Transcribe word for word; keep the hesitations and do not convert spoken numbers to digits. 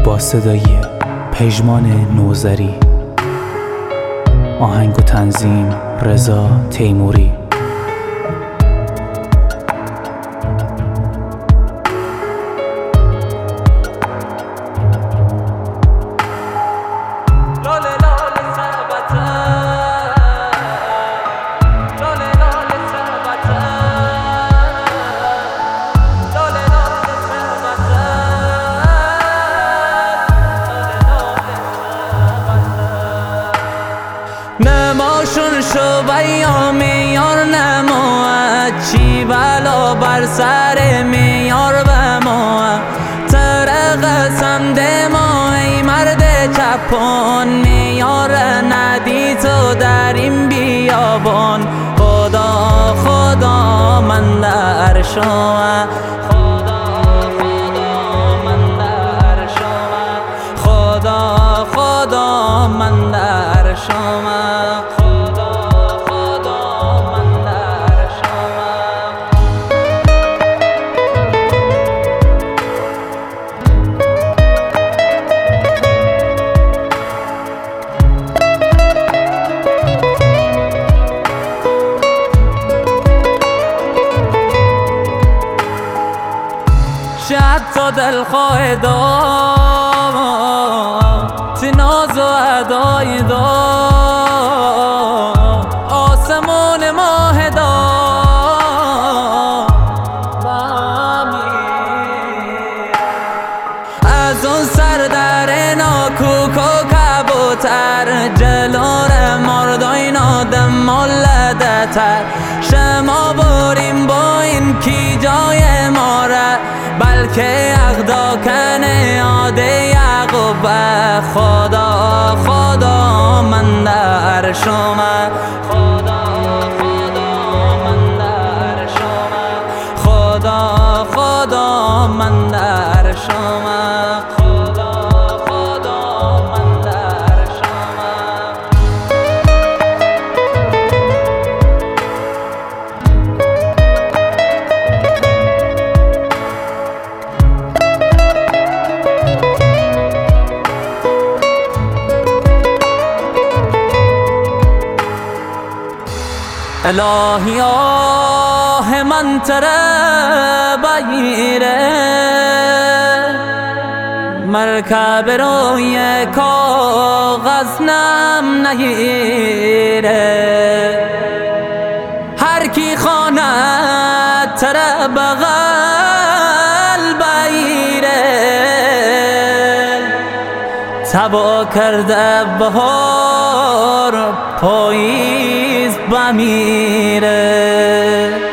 با صدای پژمان نوذری، آهنگ و تنظیم رضا تیموری. نماشون شو بیام یار نما، چی بلا بر سر میار بما. تر قسم ده ما ای مرد چپان، میار ندی تو در این بیابان. خدا خدا من در شما، خدا خدا من در شما، خدا خدا من در شما. حتی دلخواه دا تناز و ادای دا، آسمون ماه دا از اون سر در ناکوک و کبوتر، جلور مردای نادم مولده تر. شما بریم با این کی جای ما را، بلکه اغدا کنه یاد یعقوب. خدا خدا من در شما، خدا خدا من در شما، خدا خدا من در شما، خدا خدا من در شما. الهی آه من تره بگیره، مرکب روی کاغذ نم نگیره. هر کی خواند تره بغل بگیره، تبا کرده بهار پاییز بمیره.